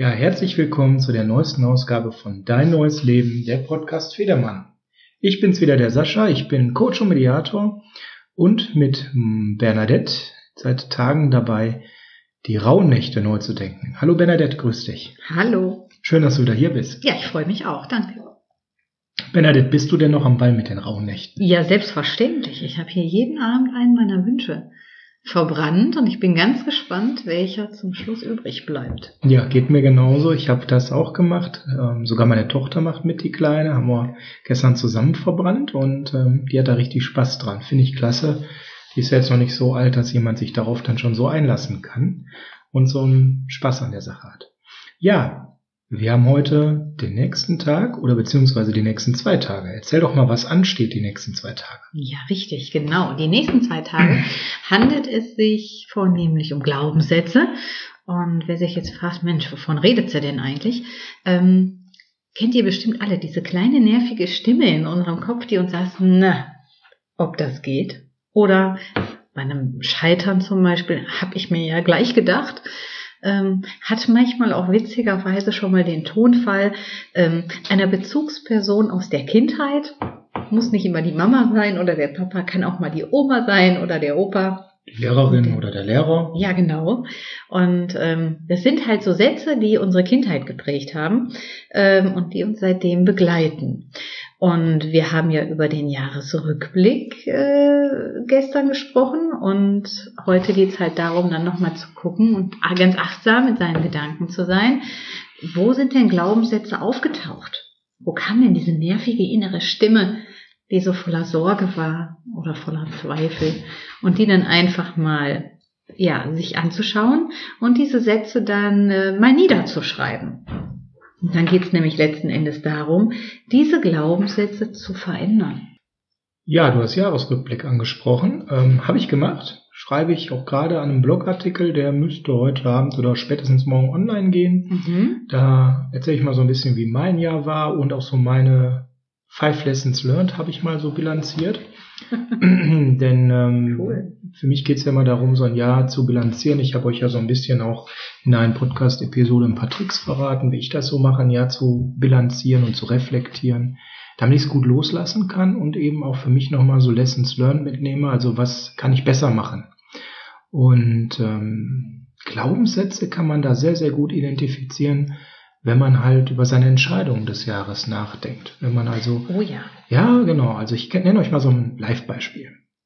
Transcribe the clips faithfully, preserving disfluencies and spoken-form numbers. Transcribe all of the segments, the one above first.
Ja, herzlich willkommen zu der neuesten Ausgabe von Dein neues Leben, der Podcast Federmann. Ich bin's wieder, der Sascha, ich bin Coach und Mediator und mit Bernadette seit Tagen dabei, die Rauhnächte neu zu denken. Hallo Bernadette, grüß dich. Hallo. Schön, dass du wieder hier bist. Ja, ich freue mich auch, danke. Bernadette, bist du denn noch am Ball mit den Rauhnächten? Ja, selbstverständlich. Ich habe hier jeden Abend einen meiner Wünsche verbrannt und ich bin ganz gespannt, welcher zum Schluss übrig bleibt. Ja, geht mir genauso. Ich habe das auch gemacht. Ähm, sogar meine Tochter macht mit, die Kleine. Haben wir gestern zusammen verbrannt und ähm, die hat da richtig Spaß dran. Finde ich klasse. Die ist ja jetzt noch nicht so alt, dass jemand sich darauf dann schon so einlassen kann und so einen Spaß an der Sache hat. Ja, wir haben heute den nächsten Tag oder beziehungsweise die nächsten zwei Tage. Erzähl doch mal, was ansteht die nächsten zwei Tage. Ja, richtig, genau. Die nächsten zwei Tage handelt es sich vornehmlich um Glaubenssätze. Und wer sich jetzt fragt, Mensch, wovon redet sie denn eigentlich? Ähm, kennt ihr bestimmt alle diese kleine nervige Stimme in unserem Kopf, die uns sagt, na, ob das geht? Oder bei einem Scheitern zum Beispiel, habe ich mir ja gleich gedacht, Ähm, hat manchmal auch witzigerweise schon mal den Tonfall ähm, einer Bezugsperson aus der Kindheit. Muss nicht immer die Mama sein oder der Papa, kann auch mal die Oma sein oder der Opa. Die Lehrerin der, oder der Lehrer. Ja, genau. Und ähm, das sind halt so Sätze, die unsere Kindheit geprägt haben ähm, und die uns seitdem begleiten. Und wir haben ja über den Jahresrückblick äh, gestern gesprochen und heute geht's halt darum, dann nochmal zu gucken und ganz achtsam mit seinen Gedanken zu sein. Wo sind denn Glaubenssätze aufgetaucht? Wo kam denn diese nervige innere Stimme, die so voller Sorge war oder voller Zweifel und die dann einfach mal ja sich anzuschauen und diese Sätze dann äh, mal niederzuschreiben. Und dann geht es nämlich letzten Endes darum, diese Glaubenssätze zu verändern. Ja, du hast Jahresrückblick angesprochen. Ähm, Habe ich gemacht. Schreibe ich auch gerade an einem Blogartikel, der müsste heute Abend oder spätestens morgen online gehen. Mhm. Da erzähle ich mal so ein bisschen, wie mein Jahr war und auch so meine Five Lessons Learned habe ich mal so bilanziert. Denn ähm, cool. Für mich geht es ja immer darum, so ein Jahr zu bilanzieren. Ich habe euch ja so ein bisschen auch in einer Podcast-Episode ein paar Tricks verraten, wie ich das so mache, ein Jahr zu bilanzieren und zu reflektieren, damit ich es gut loslassen kann und eben auch für mich nochmal so Lessons Learned mitnehme. Also was kann ich besser machen? Und ähm, Glaubenssätze kann man da sehr, sehr gut identifizieren, wenn man halt über seine Entscheidungen des Jahres nachdenkt. Wenn man also... Oh ja. Ja, genau. Also ich nenne euch mal so ein Live-Beispiel.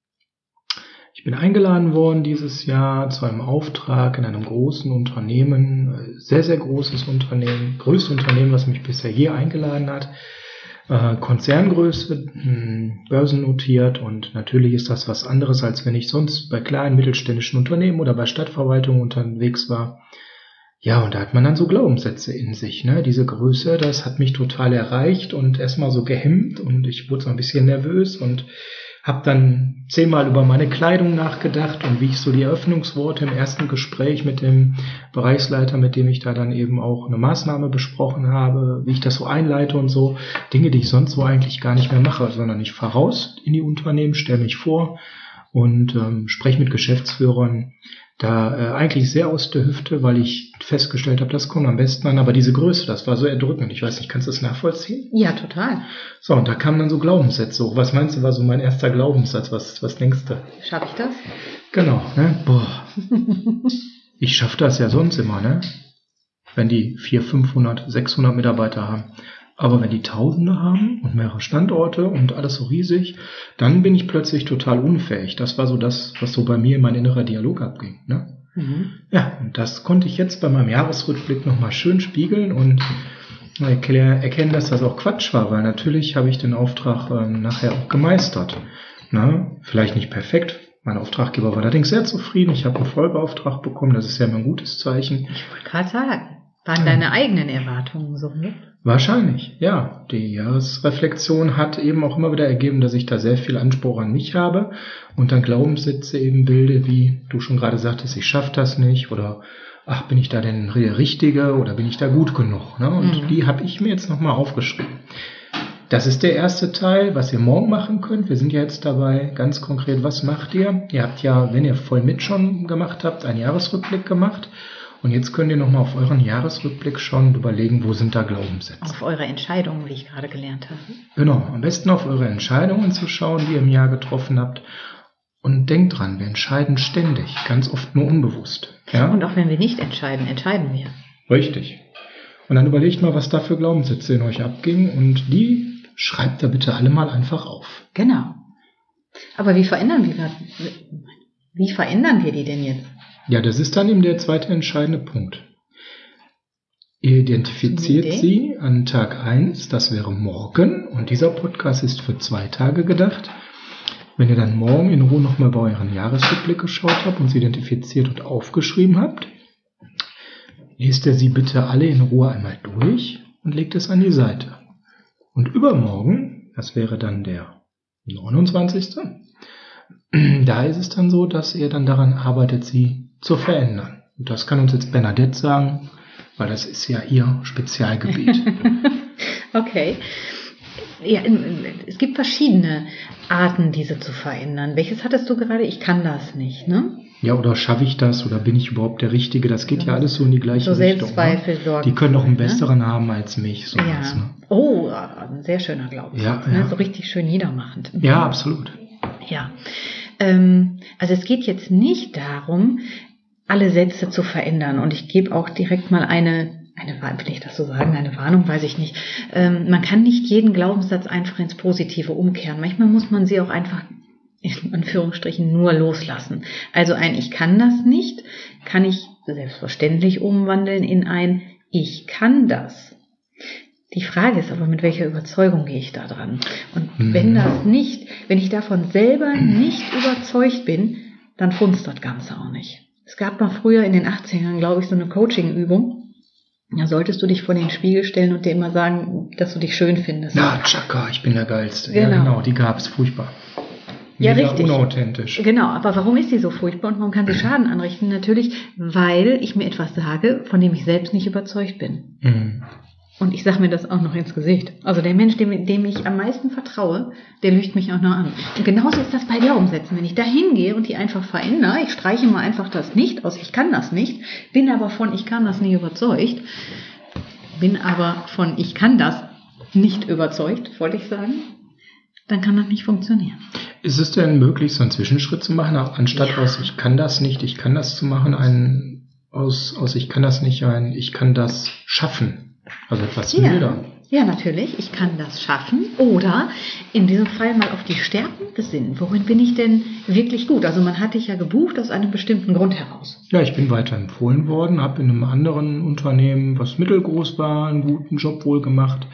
Ich bin eingeladen worden dieses Jahr zu einem Auftrag in einem großen Unternehmen, sehr, sehr großes Unternehmen, größte Unternehmen, was mich bisher je eingeladen hat. Äh, Konzerngröße, mh, börsennotiert und natürlich ist das was anderes, als wenn ich sonst bei kleinen mittelständischen Unternehmen oder bei Stadtverwaltungen unterwegs war. Ja, und da hat man dann so Glaubenssätze in sich, ne? Diese Größe, das hat mich total erreicht und erstmal so gehemmt und ich wurde so ein bisschen nervös und habe dann zehnmal über meine Kleidung nachgedacht und wie ich so die Eröffnungsworte im ersten Gespräch mit dem Bereichsleiter, mit dem ich da dann eben auch eine Maßnahme besprochen habe, wie ich das so einleite und so. Dinge, die ich sonst so eigentlich gar nicht mehr mache, sondern ich fahre raus in die Unternehmen, stelle mich vor und ähm, spreche mit Geschäftsführern da äh, eigentlich sehr aus der Hüfte, weil ich festgestellt habe, das kommt am besten an. Aber diese Größe, das war so erdrückend. Ich weiß nicht, kannst du das nachvollziehen? Ja, total. So, und da kamen dann so Glaubenssätze hoch. Was meinst du, war so mein erster Glaubenssatz? Was, was denkst du? Schaffe ich das? Genau, ne? Boah. Ich schaffe das ja sonst immer, ne? Wenn die vierhundert, fünfhundert, sechshundert Mitarbeiter haben. Aber wenn die Tausende haben und mehrere Standorte und alles so riesig, dann bin ich plötzlich total unfähig. Das war so das, was so bei mir in mein innerer Dialog abging, ne? Mhm. Ja, und das konnte ich jetzt bei meinem Jahresrückblick nochmal schön spiegeln und erkennen, dass das auch Quatsch war, weil natürlich habe ich den Auftrag äh, nachher auch gemeistert. Ne? Vielleicht nicht perfekt. Mein Auftraggeber war allerdings sehr zufrieden. Ich habe einen Folgeauftrag bekommen. Das ist ja immer ein gutes Zeichen. Ich wollte gerade sagen, waren deine eigenen Erwartungen so, ne? Wahrscheinlich, ja. Die Jahresreflexion hat eben auch immer wieder ergeben, dass ich da sehr viel Anspruch an mich habe und dann Glaubenssätze eben bilde, wie du schon gerade sagtest, ich schaffe das nicht oder ach, bin ich da denn der Richtige oder bin ich da gut genug? Ne? Und mhm. die habe ich mir jetzt nochmal aufgeschrieben. Das ist der erste Teil, was ihr morgen machen könnt. Wir sind ja jetzt dabei, ganz konkret, was macht ihr? Ihr habt ja, wenn ihr voll mit schon gemacht habt, einen Jahresrückblick gemacht. Und jetzt könnt ihr nochmal auf euren Jahresrückblick schauen und überlegen, wo sind da Glaubenssätze. Auf eure Entscheidungen, wie ich gerade gelernt habe. Genau, am besten auf eure Entscheidungen zu schauen, die ihr im Jahr getroffen habt. Und denkt dran, wir entscheiden ständig, ganz oft nur unbewusst. Ja? Und auch wenn wir nicht entscheiden, entscheiden wir. Richtig. Und dann überlegt mal, was da für Glaubenssätze in euch abgingen und die schreibt da bitte alle mal einfach auf. Genau. Aber wie verändern wir, wie verändern wir die denn jetzt? Ja, das ist dann eben der zweite entscheidende Punkt. Ihr identifiziert sie an Tag eins, das wäre morgen, und dieser Podcast ist für zwei Tage gedacht. Wenn ihr dann morgen in Ruhe nochmal bei euren Jahresrückblick geschaut habt und sie identifiziert und aufgeschrieben habt, lest ihr sie bitte alle in Ruhe einmal durch und legt es an die Seite. Und übermorgen, das wäre dann der neunundzwanzigste, da ist es dann so, dass ihr dann daran arbeitet, sie zu verändern. Und das kann uns jetzt Bernadette sagen, weil das ist ja ihr Spezialgebiet. Okay. Ja, es gibt verschiedene Arten, diese zu verändern. Welches hattest du gerade? Ich kann das nicht, ne? Ja, oder schaffe ich das? Oder bin ich überhaupt der Richtige? Das geht ja alles so in die gleiche so Richtung. Selbstzweifel, Ne? Sorgen. Die können doch einen besseren ne? haben als mich. So ja. was, ne? Oh, ein sehr schöner Glaubenssatz. Ja, ne? ja. So richtig schön niedermachend. Ja, absolut. Ja. Ähm, also es geht jetzt nicht darum, alle Sätze zu verändern. Und ich gebe auch direkt mal eine, eine will ich das so sagen, eine Warnung, weiß ich nicht. Ähm, man kann nicht jeden Glaubenssatz einfach ins Positive umkehren. Manchmal muss man sie auch einfach in Anführungsstrichen nur loslassen. Also ein Ich kann das nicht, kann ich selbstverständlich umwandeln in ein Ich kann das. Die Frage ist aber, mit welcher Überzeugung gehe ich da dran? Und wenn das nicht, wenn ich davon selber nicht überzeugt bin, dann funzt das Ganze auch nicht. Es gab mal früher in den achtzigern, glaube ich, so eine Coaching-Übung. Da solltest du dich vor den Spiegel stellen und dir immer sagen, dass du dich schön findest. Na, Chaka, ich bin der Geilste. Genau. Ja, genau, die gab es, furchtbar. Ja, Mega richtig. Unauthentisch. Genau, aber warum ist sie so furchtbar und warum kann sie Schaden anrichten? Natürlich, weil ich mir etwas sage, von dem ich selbst nicht überzeugt bin. Mhm. Und ich sage mir das auch noch ins Gesicht. Also der Mensch, dem, dem ich am meisten vertraue, der lügt mich auch noch an. Und genauso ist das bei Glaubenssätzen. Wenn ich da hingehe und die einfach verändere, ich streiche mal einfach das Nicht aus, ich kann das nicht, bin aber von ich kann das nicht überzeugt, bin aber von ich kann das nicht überzeugt, wollte ich sagen, dann kann das nicht funktionieren. Ist es denn möglich, so einen Zwischenschritt zu machen, anstatt Ja. aus ich kann das nicht, ich kann das zu machen, ein aus, aus ich kann das nicht ein ich kann das schaffen? Also etwas milder. Ja, ja, natürlich. Ich kann das schaffen. Oder in diesem Fall mal auf die Stärken besinnen. Worin bin ich denn wirklich gut? Also man hat dich ja gebucht aus einem bestimmten Grund heraus. Ja, ich bin weiter empfohlen worden, habe in einem anderen Unternehmen, was mittelgroß war, einen guten Job wohl gemacht.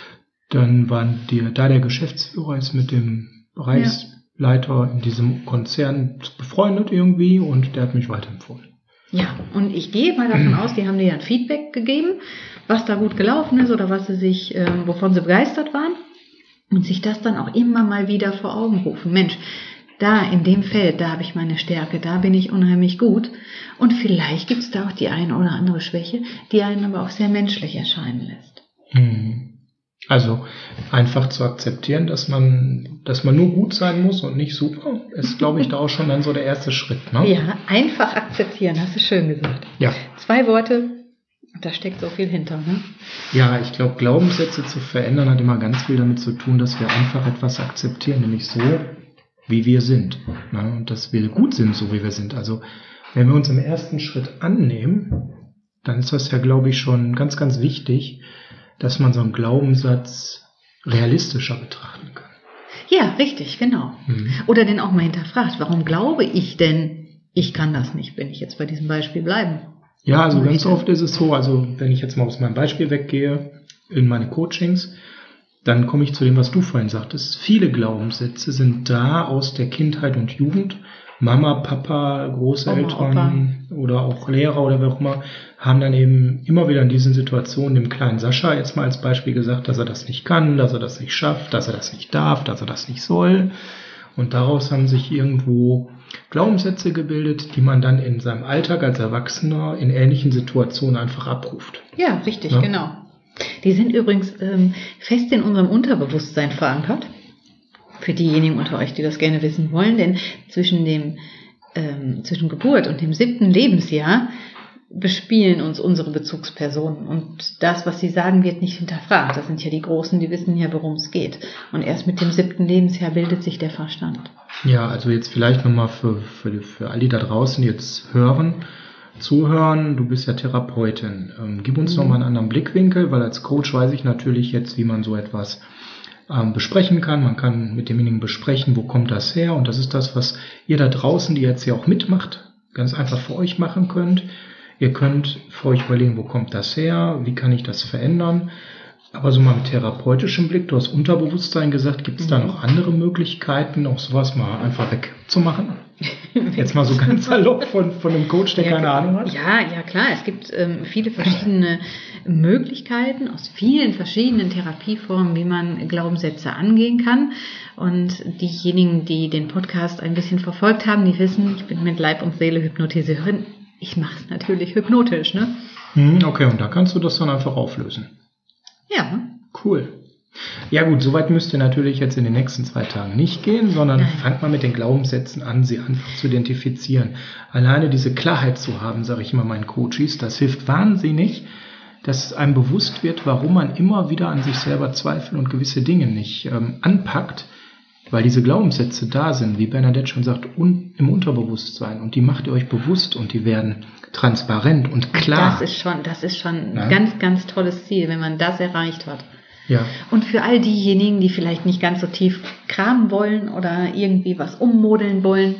Dann waren die, da der Geschäftsführer ist mit dem Bereichsleiter in diesem Konzern befreundet irgendwie und der hat mich weiterempfohlen. Ja, und ich gehe mal davon aus, die haben dir ein Feedback gegeben, was da gut gelaufen ist oder was sie sich, äh, wovon sie begeistert waren und sich das dann auch immer mal wieder vor Augen rufen. Mensch, da in dem Feld, da habe ich meine Stärke, da bin ich unheimlich gut und vielleicht gibt es da auch die eine oder andere Schwäche, die einen aber auch sehr menschlich erscheinen lässt. Mhm. Also einfach zu akzeptieren, dass man, dass man nur gut sein muss und nicht super, ist, glaube ich, da auch schon dann so der erste Schritt. Ne? Ja, einfach akzeptieren, hast du schön gesagt. Ja. Zwei Worte, da steckt so viel hinter. Ne? Ja, ich glaube, Glaubenssätze zu verändern hat immer ganz viel damit zu tun, dass wir einfach etwas akzeptieren, nämlich so, wie wir sind. Ne? Und dass wir gut sind, so wie wir sind. Also wenn wir uns im ersten Schritt annehmen, dann ist das ja, glaube ich, schon ganz, ganz wichtig, dass man so einen Glaubenssatz realistischer betrachten kann. Ja, richtig, genau. Mhm. Oder den auch mal hinterfragt, warum glaube ich denn, ich kann das nicht, wenn ich jetzt bei diesem Beispiel bleiben? Ja, also ganz oft ist es so, also wenn ich jetzt mal aus meinem Beispiel weggehe, in meine Coachings, dann komme ich zu dem, was du vorhin sagtest. Viele Glaubenssätze sind da aus der Kindheit und Jugend. Mama, Papa, Großeltern Oma, oder auch Lehrer oder wer auch immer, haben dann eben immer wieder in diesen Situationen dem kleinen Sascha jetzt mal als Beispiel gesagt, dass er das nicht kann, dass er das nicht schafft, dass er das nicht darf, dass er das nicht soll. Und daraus haben sich irgendwo Glaubenssätze gebildet, die man dann in seinem Alltag als Erwachsener in ähnlichen Situationen einfach abruft. Ja, richtig, Ja? genau. Die sind übrigens ähm, fest in unserem Unterbewusstsein verankert. Für diejenigen unter euch, die das gerne wissen wollen, denn zwischen dem ähm, zwischen Geburt und dem siebten Lebensjahr bespielen uns unsere Bezugspersonen. Und das, was sie sagen, wird nicht hinterfragt. Das sind ja die Großen, die wissen ja, worum es geht. Und erst mit dem siebten Lebensjahr bildet sich der Verstand. Ja, also jetzt vielleicht nochmal für, für, für all die da draußen, die jetzt hören, zuhören. Du bist ja Therapeutin. Ähm, gib uns mhm. nochmal einen anderen Blickwinkel, weil als Coach weiß ich natürlich jetzt, wie man so etwas ähm, besprechen kann. Man kann mit demjenigen besprechen, wo kommt das her? Und das ist das, was ihr da draußen, die jetzt hier auch mitmacht, ganz einfach für euch machen könnt. Ihr könnt für euch überlegen, wo kommt das her? Wie kann ich das verändern? Aber so mal mit therapeutischem Blick, du hast Unterbewusstsein gesagt, gibt es mhm. da noch andere Möglichkeiten, auch sowas mal einfach wegzumachen? Jetzt mal so ganz salopp von, von einem Coach, der ja, keine Ahnung hat. Ja, ja klar, es gibt ähm, viele verschiedene Möglichkeiten aus vielen verschiedenen Therapieformen, wie man Glaubenssätze angehen kann. Und diejenigen, die den Podcast ein bisschen verfolgt haben, die wissen, ich bin mit Leib und Seele Hypnotiseurin. Ich mache es natürlich hypnotisch, ne? Okay, und da kannst du das dann einfach auflösen. Ja. Cool. Ja gut, soweit müsst ihr natürlich jetzt in den nächsten zwei Tagen nicht gehen, sondern Nein. fangt mal mit den Glaubenssätzen an, sie einfach zu identifizieren. Alleine diese Klarheit zu haben, sage ich immer meinen Coaches, das hilft wahnsinnig, dass einem bewusst wird, warum man immer wieder an sich selber zweifelt und gewisse Dinge nicht ähm, anpackt, weil diese Glaubenssätze da sind, wie Bernadette schon sagt, un- im Unterbewusstsein. Und die macht ihr euch bewusst und die werden transparent und klar. Das ist schon, das ist schon ein ja? ganz, ganz tolles Ziel, wenn man das erreicht hat. Ja. Und für all diejenigen, die vielleicht nicht ganz so tief kramen wollen oder irgendwie was ummodeln wollen,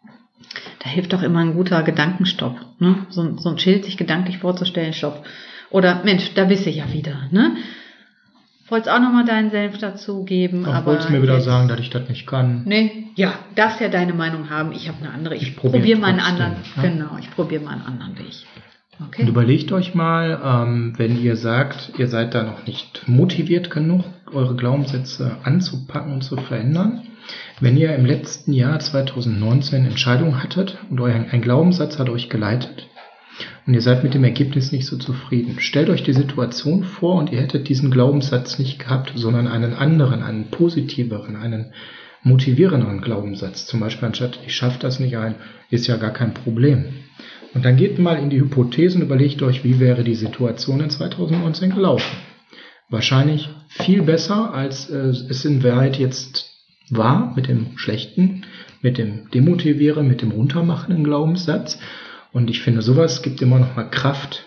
da hilft doch immer ein guter Gedankenstopp. Ne? So, so ein Schild sich gedanklich vorzustellen, Stopp. Oder Mensch, da bist du ja wieder. Ne? Wolltest auch nochmal deinen Senf dazugeben. Ach, aber wolltest mir wieder jetzt sagen, dass ich das nicht kann. Nee, ja, darfst ja deine Meinung haben. Ich habe eine andere. Ich, ich probiere probier mal einen trotzdem, anderen. Ja? Genau, ich probiere mal einen anderen Weg. Okay. Und überlegt euch mal, ähm, wenn ihr sagt, ihr seid da noch nicht motiviert genug, eure Glaubenssätze anzupacken und zu verändern. Wenn ihr im letzten Jahr zwanzig neunzehn Entscheidungen hattet und euer, ein Glaubenssatz hat euch geleitet und ihr seid mit dem Ergebnis nicht so zufrieden, stellt euch die Situation vor und ihr hättet diesen Glaubenssatz nicht gehabt, sondern einen anderen, einen positiveren, einen motivierenderen Glaubenssatz. Zum Beispiel anstatt, ich schaffe das nicht ein, ist ja gar kein Problem. Und dann geht mal in die Hypothesen und überlegt euch, wie wäre die Situation in zwanzig neunzehn gelaufen. Wahrscheinlich viel besser, als äh, es in Wahrheit jetzt war, mit dem schlechten, mit dem demotivieren, mit dem runtermachenden Glaubenssatz. Und ich finde, sowas gibt immer noch mal Kraft,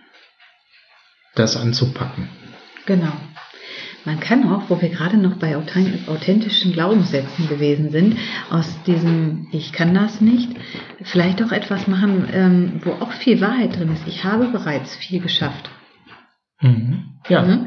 das anzupacken. Genau. Man kann auch, wo wir gerade noch bei authentischen Glaubenssätzen gewesen sind, aus diesem Ich kann das nicht, vielleicht auch etwas machen, ähm, wo auch viel Wahrheit drin ist. Ich habe bereits viel geschafft. Mhm. Ja. Mhm.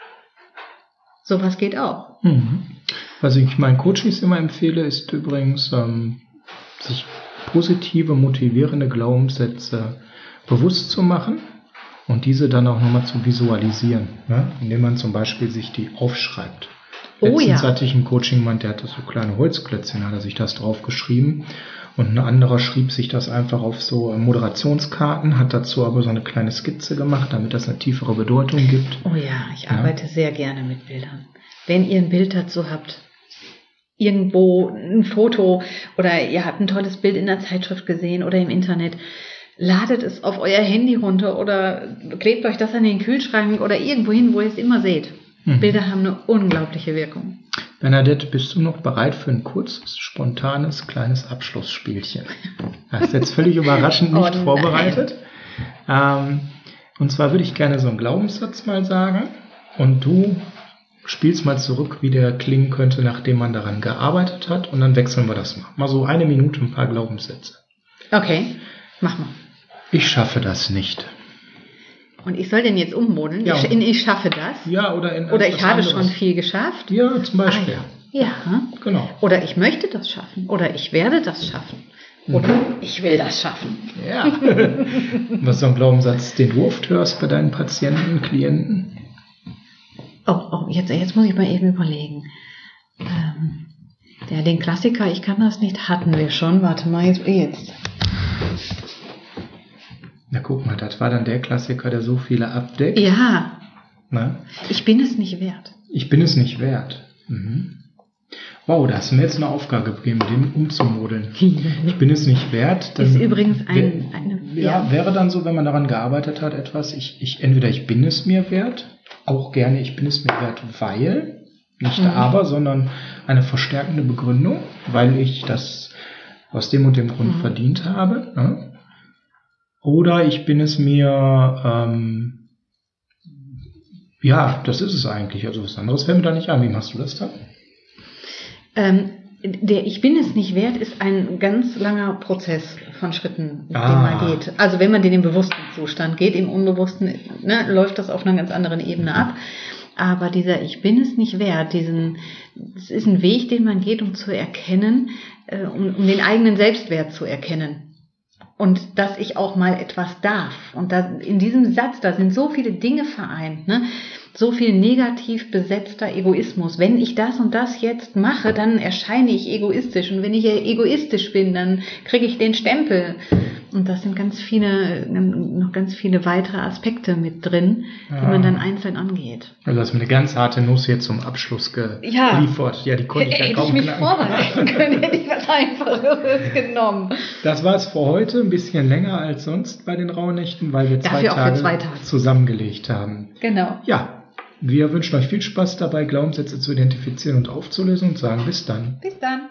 Sowas geht auch. Mhm. Was ich meinen Coaches immer empfehle, ist übrigens, ähm, sich positive, motivierende Glaubenssätze bewusst zu machen. Und diese dann auch nochmal zu visualisieren, ne? Indem man zum Beispiel sich die aufschreibt. Oh, Letztens ja. hatte ich einen Coaching-Mann, der hatte so kleine Holzklötzchen, hat er sich das drauf geschrieben. Und ein anderer schrieb sich das einfach auf so Moderationskarten, hat dazu aber so eine kleine Skizze gemacht, damit das eine tiefere Bedeutung gibt. Oh ja, ich arbeite ja. sehr gerne mit Bildern. Wenn ihr ein Bild dazu habt, irgendwo ein Foto oder ihr habt ein tolles Bild in der Zeitschrift gesehen oder im Internet, ladet es auf euer Handy runter oder klebt euch das an den Kühlschrank oder irgendwo hin, wo ihr es immer seht. Mhm. Bilder haben eine unglaubliche Wirkung. Bernadette, bist du noch bereit für ein kurzes, spontanes, kleines Abschlussspielchen? Das ist jetzt völlig überraschend nicht oh, vorbereitet. Ähm, und zwar würde ich gerne so einen Glaubenssatz mal sagen und du spielst mal zurück, wie der klingen könnte, nachdem man daran gearbeitet hat und dann wechseln wir das mal. Mal so eine Minute, ein paar Glaubenssätze. Okay, mach mal. Ich schaffe das nicht. Und ich soll den jetzt ummodeln? Ja. Ich, in ich schaffe das? Ja, oder in Oder ich habe anderes. schon viel geschafft? Ja, zum Beispiel. Ah, ja. ja. Genau. Oder ich möchte das schaffen. Oder ich werde das schaffen. Oder mhm. ich will das schaffen. Ja. Was ist so ein Glaubenssatz, den du oft hörst bei deinen Patienten, Klienten? Oh, oh jetzt, jetzt muss ich mal eben überlegen. Ähm, ja, den Klassiker, ich kann das nicht, hatten wir schon. Warte mal, jetzt. jetzt. Na guck mal, das war dann der Klassiker, der so viele abdeckt. Ja. Na? Ich bin es nicht wert. Ich bin es nicht wert. Mhm. Wow, da hast du mir jetzt eine Aufgabe gegeben, den umzumodeln. Ich bin es nicht wert. Dann ist übrigens ein, wär, eine... Ja, Ja, wäre dann so, wenn man daran gearbeitet hat, etwas, ich, ich entweder ich bin es mir wert, auch gerne ich bin es mir wert, weil, nicht Mhm. aber, sondern eine verstärkende Begründung, weil ich das aus dem und dem Grund Mhm. verdient habe. Ne? Oder ich bin es mir, ähm, ja, das ist es eigentlich. Also was anderes fällt mir da nicht an. Wie machst du das dann? Ähm, der Ich bin es nicht wert ist ein ganz langer Prozess von Schritten, Ah. den man geht. Also wenn man den im bewussten Zustand geht, im Unbewussten ne, läuft das auf einer ganz anderen Ebene ab. Aber dieser Ich bin es nicht wert, diesen, es ist ein Weg, den man geht, um zu erkennen, äh, um, um den eigenen Selbstwert zu erkennen. Und dass ich auch mal etwas darf. Und da, in diesem Satz, da sind so viele Dinge vereint, ne? So viel negativ besetzter Egoismus. Wenn ich das und das jetzt mache, dann erscheine ich egoistisch. Und wenn ich egoistisch bin, dann kriege ich den Stempel. Und das sind ganz viele, noch ganz viele weitere Aspekte mit drin, Ja. die man dann einzeln angeht. Also du hast mir eine ganz harte Nuss jetzt zum Abschluss Ja. geliefert. Ja, die konnte ich ja Hätte kaum ich mich knacken. vorbereiten können, hätte ich was Einfaches genommen. Das war es für heute, ein bisschen länger als sonst bei den Rauhnächten, weil wir zwei Dafür auch für Tage, zwei Tage. zusammengelegt haben. Genau. Ja, wir wünschen euch viel Spaß dabei, Glaubenssätze zu identifizieren und aufzulösen und sagen bis dann. Bis dann.